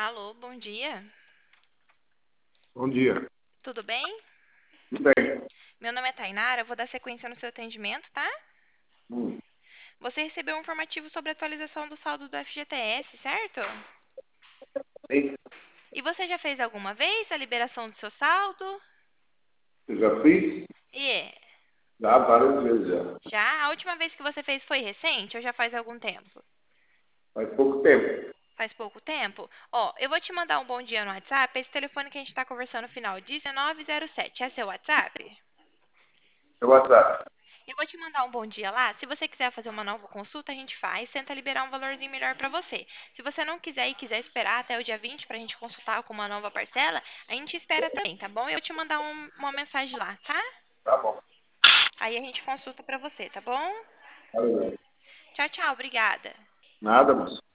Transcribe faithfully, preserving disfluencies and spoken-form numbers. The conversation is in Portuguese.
Alô, bom dia. Bom dia. Tudo bem? Tudo bem? Meu nome é Tainara, eu vou dar sequência no seu atendimento, tá? Hum, Você recebeu um informativo sobre a atualização do saldo do F G T S, certo? bem, E você já fez alguma vez a liberação do seu saldo? eu já fiz, E já várias vezes já. já? A última vez que você fez foi recente ou já faz algum tempo? Faz pouco tempo. Faz pouco tempo? Ó, eu vou te mandar um bom dia no WhatsApp. Esse telefone que a gente tá conversando no final, dezenove zero sete, é seu WhatsApp? Meu WhatsApp. Eu vou te mandar um bom dia lá. Se você quiser fazer uma nova consulta, a gente faz, tenta liberar um valorzinho melhor para você. Se você não quiser e quiser esperar até o dia vinte para a gente consultar com uma nova parcela, a gente espera também, tá bom? Eu vou te mandar um- uma mensagem lá, tá? Tá bom. Aí a gente consulta para você, tá bom? Valeu. Tchau, tchau, obrigada. Nada, moço.